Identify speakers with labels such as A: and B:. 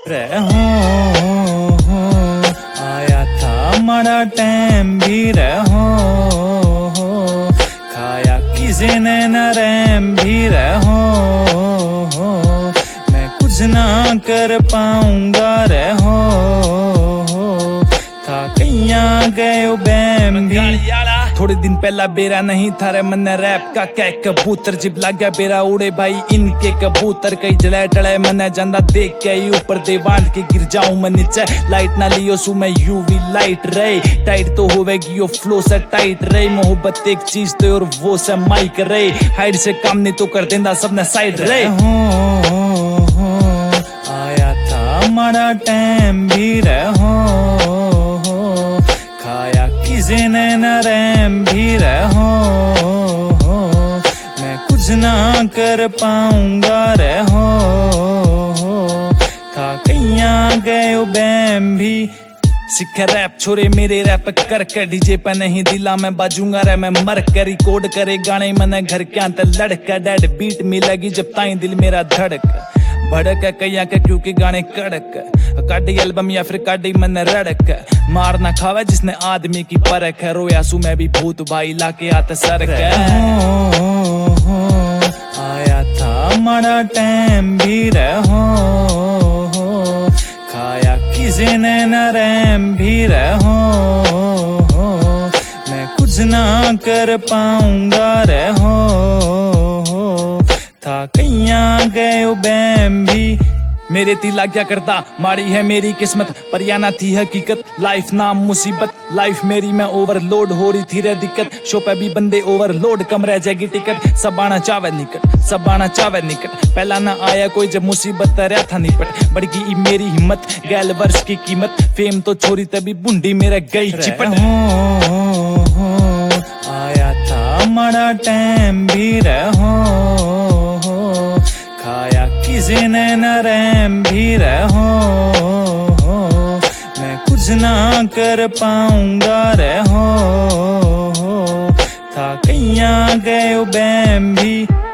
A: रहो आया था माड़ा टाइम भी रहो खाया किसी ने न रैम भी रहो मैं कुछ ना कर पाऊंगा रहो था कैया गए बैम भी। थोड़े दिन पहला बेरा नहीं था रे मन रैप का कै कबूतर जिब लग गया बेरा उड़े भाई इनके कबूतर कई जड़े टड़े मन जांदा देख के ऊपर दे बांध के गिर जाऊं मैं नीचे लाइट ना लियो सु मैं यूवी लाइट रे टाइट तो होवेगी यो फ्लो से टाइट रे मोहब्बत एक चीज तो और वो से माइक रे हाइड से काम नहीं तो कर देंदा सबने साइड रे आया था माड़ा टाइम भी रहो खाया किसी ने न रैम भी रहो मैं कुछ ना कर पाऊंगा रहो था कैया गए बैम भी। सीखे रैप छोरे मेरे रैप कर के डीजे पे नहीं दिला मैं बाजूंगा रे मैं मर कर रिकॉर्ड करे गाने मैंने घर के अंदर लड़का डेड बीट मिलेगी जब ताई दिल मेरा धड़क भड़क कैया के क्योंकि गाने कड़क काटी एल्बम या फिर काटी मन रड़क मार ना खावे जिसने आदमी की परख है रोया सु मैं भी भूत भाई लाके आते सरक आया था माड़ा टाइम भी रहो खाया किसी ने न रैम भी रहो मैं कुछ ना कर पाऊंगा रहो था कैया गए बैम भी। मेरे तिला क्या करता माड़ी है मेरी किस्मत पर या ना थी हकीकत लाइफ नाम मुसीबत लाइफ मेरी में ओवरलोड हो रही थी रे दिक्कत शो पे भी बंदे ओवरलोड कम रह जाएगी टिकट सब आना चावे निकट सब आना चावे निकट पहला ना आया कोई जब मुसीबत रहा था निपट बढ़ गई मेरी हिम्मत गैल वर्ष की कीमत फेम तो छोरी तभी बुंडी मेरा गई चिपट आया था माड़ा टाइम भी रहो खाया किसी ने न रैम भी रहो मैं कुछ ना कर पाऊंगा रहो था कैया गए बैम भी।